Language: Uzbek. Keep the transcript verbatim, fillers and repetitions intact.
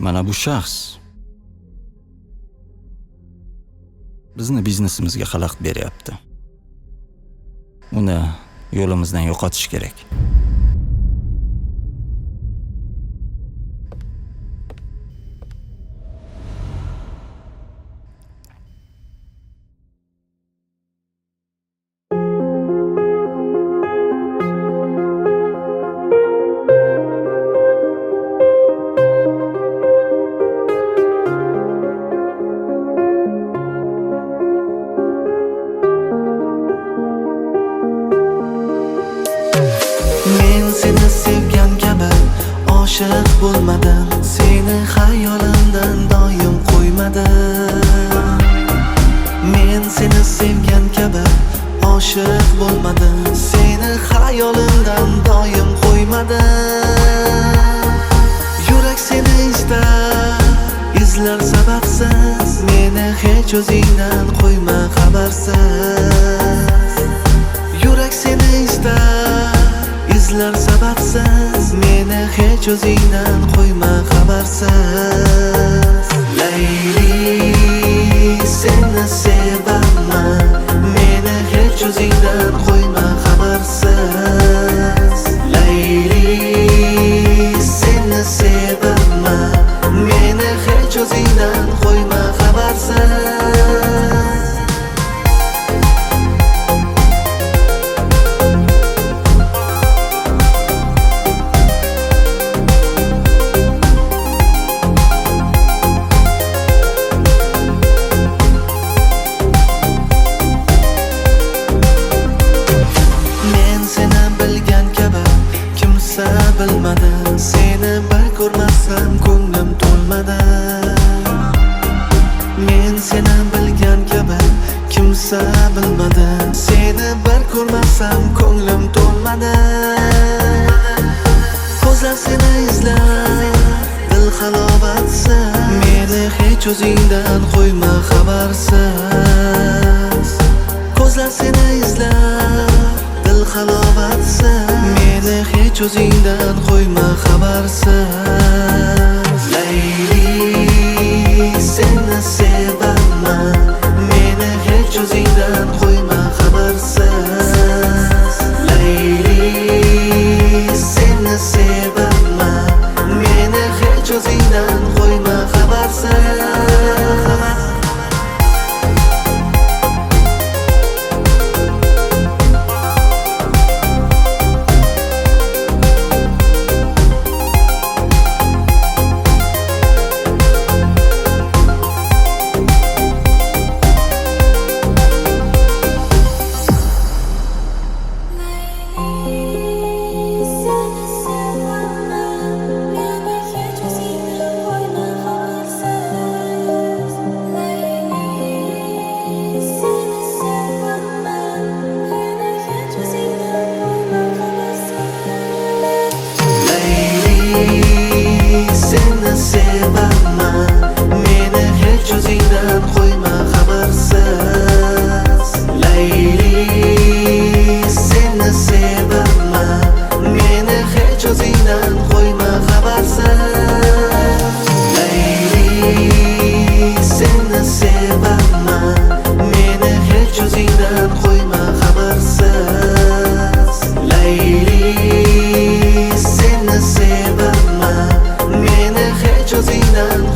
Mana bu shaxs bizni biznesimizga xalaqit beryapti. Uni yo'limizdan yo'qotish kerak. Men seni sevgan kabi oshiq bo'lmadim, seni xayolimdan doim qo'ymadim. Men seni sevgan kabi oshiq bo'lmadim, seni xayolimdan doim qo'ymadim. Yurak seni istar, izlar sababsiz, meni hech o'zingdan qo'yma xabarsiz. Yurak seni istar, izlar sababsiz, meni hech o'zingdan qo'yma xabarsiz. Layli, seni sevaman, meni hech o'zingdan qo'yma xabarsiz. Layli, seni sevaman, meni hech o'zingdan qo'yma xabarsiz. Bilmadim, seni bir ko'rmasam ko'nglim to'lmadi. Men seni bilgan kabi kimsa bilmadi, seni bir ko'rmasam ko'nglim to'lmadi. Ko'zlar seni izlar, dil halovatsiz, meni hech o'zingdan qo'yma xabarsiz. Ko'zlar seni izlar, dil halovatsiz, meni hech o'zingdan qo'yma xabarsiz. Layli, seni sevaman, meni hech o'zingdan qo'yma xabarsiz. Layli, seni sevaman, meni hech o'zingdan qo'yma xabarsiz. Seni sevaman, meni hech o'zingdan qo'yma xabarsiz. Layli, seni sevaman, meni hech o'zingdan qo'yma xabarsiz. Layli, seni sevaman, meni hech o'zingdan qo'yma xabarsiz. Layli, seni sevaman, meni hech o'zingdan